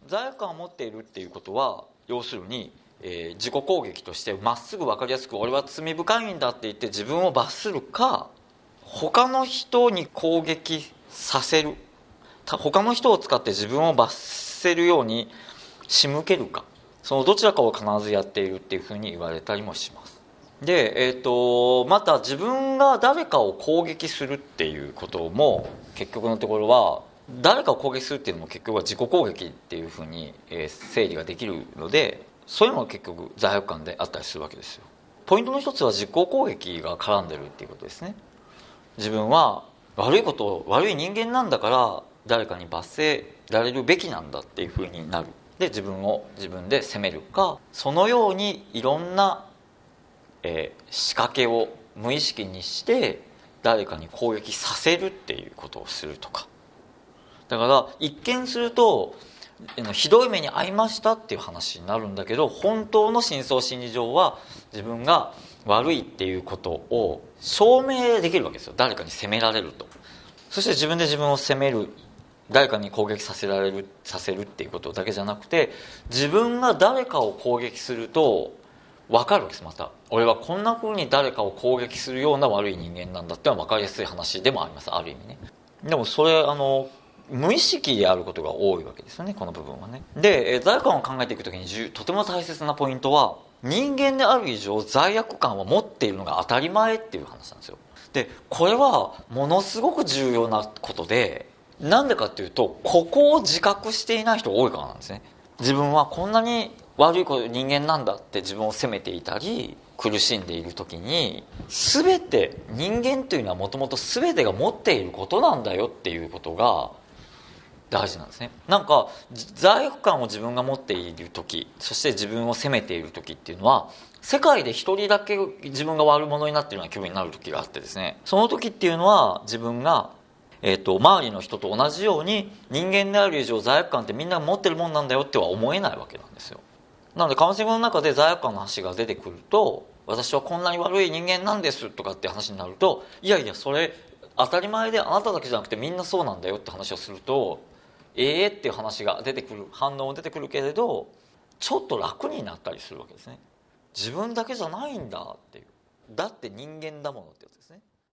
罪悪感を持っているっていうことは要するに、自己攻撃としてまっすぐ分かりやすく俺は罪深いんだって言って自分を罰するか、他の人に攻撃させる、他の人を使って自分を罰せるように仕向けるか、そのどちらかを必ずやっているっていうふうに言われたりもします。で、また自分が誰かを攻撃するっていうことも結局のところは、誰かを攻撃するっていうのも結局は自己攻撃っていうふうに整理ができるので、そういうのが結局罪悪感であったりするわけですよ。ポイントの一つは自己攻撃が絡んでるっていうことですね。自分は悪い人間なんだから誰かに罰せられるべきなんだっていうふうになる。で自分を自分で責めるか、そのようにいろんな仕掛けを無意識にして誰かに攻撃させるっていうことをするとか。だから一見するとひどい目に遭いましたっていう話になるんだけど、本当の深層心理上は自分が悪いっていうことを証明できるわけですよ。誰かに責められると。そして自分で自分を責める、誰かに攻撃させるっていうことだけじゃなくて、自分が誰かを攻撃すると分かるわけです。また俺はこんな風に誰かを攻撃するような悪い人間なんだってのは分かりやすい話でもあります、ある意味ね。でもそれ無意識であることが多いわけですよね、この部分はね。で罪悪感を考えていくときにとても大切なポイントは、人間である以上罪悪感を持っているのが当たり前っていう話なんですよ。でこれはものすごく重要なことで、なんでかっていうと、ここを自覚していない人が多いからなんですね。自分はこんなに悪い人間なんだって自分を責めていたり苦しんでいる時に、全て人間というのはもともと全てが持っていることなんだよっていうことが大事なんですね。なんか罪悪感を自分が持っている時、そして自分を責めている時っていうのは、世界で一人だけ自分が悪者になっているような気分になる時があってですね、その時っていうのは自分が周りの人と同じように人間である以上罪悪感ってみんな持ってるもんなんだよっては思えないわけなんですよ。なのでカウンセリングの中で罪悪感の話が出てくると、私はこんなに悪い人間なんですとかって話になると、いやいやそれ当たり前であなただけじゃなくてみんなそうなんだよって話をすると、っていう話が出てくる、反応も出てくるけれど、ちょっと楽になったりするわけですね。自分だけじゃないんだっていう、だって人間だものってやつですね。